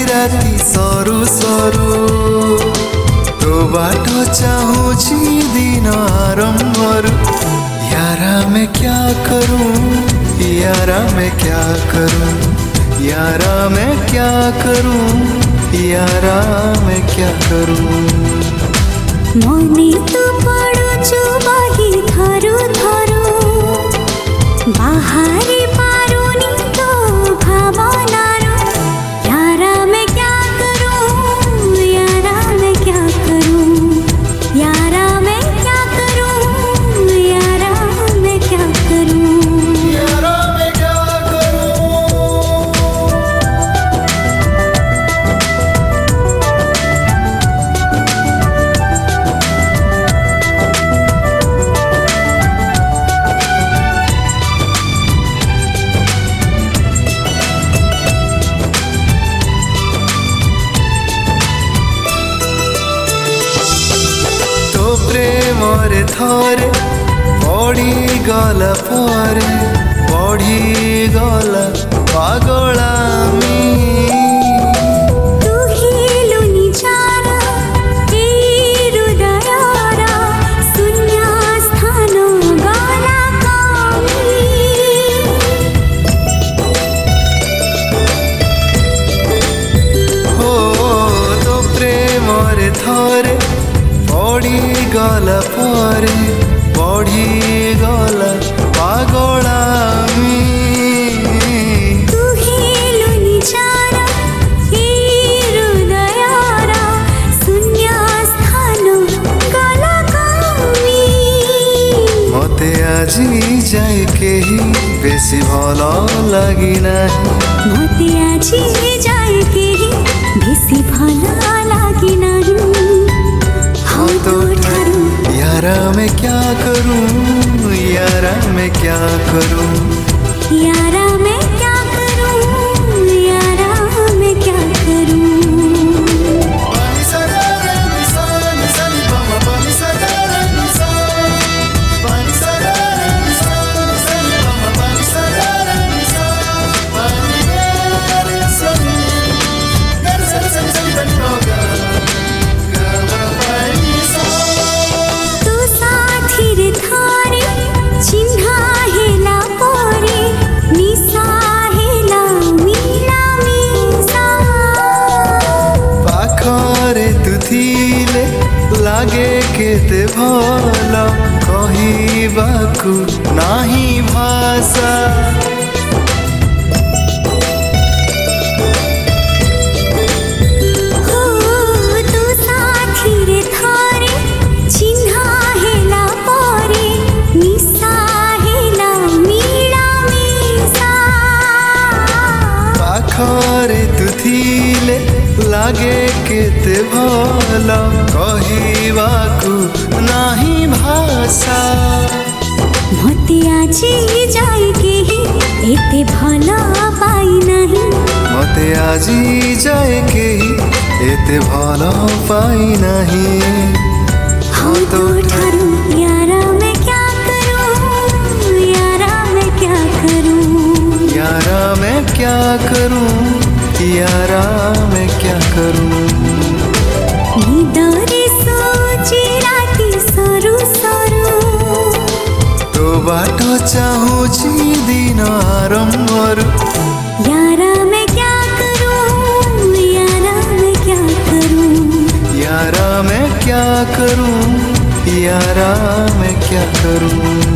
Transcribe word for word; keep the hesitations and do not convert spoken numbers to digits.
राती सरू सरू तो बाटो चाहूची दिन आरंभरू यारा मैं क्या करूं यारा मैं क्या करूं यारा मैं क्या करूं यारा मैं क्या करूं मने तो पड़ुछु बही धरु धरु बाहरी पारुनी तो भावनारू यारा मैं क्या करूं यारा मैं क्या करूं यारा मैं क्या करूं यारा मैं क्या करूं यारा मैं क्या प्रेमरे थरे बढ़ी गला परे बढ़ी गला पागलामी तू ही निजार ए हृदयर शून्य स्थान गला कमी हो तो प्रेमरे थरे बढ़ी गला परे बढ़ी गला पागलामी तू ही निजार ए हृदयर शून्य स्थान गला कमी मते आजी जाए केही बेसी भल लगी नाही मते आजी जाए केही बेसी भल लगी नाही तो यारा मैं क्या करूं यारा मैं क्या करूं यारा मैं क्या करूं यारा मैं क्या करूं लागे केते भल कहिबाकु नाही भाषा हो तू साथी रे थारे चिन्हा हेला परे निशा हेला मीला मिसा पाखरे तू थिले लागे केते भल कहिबाकु नाही भाषा मते आजी जाए केही एते भल पाई नाही मते आजी जाए केही एते भल पाई नाही हो तो ठारू यारा मैं क्या करूं यारा मैं क्या करूं यारा मैं क्या करूं यारा मैं क्या करूं निदरे सोची राती सरू सरू तो बाटो चाहूची दिन आरंभरू यारा मैं क्या करूं यारा मैं क्या करूं यारा मैं क्या करूं यारा मैं क्या करूं।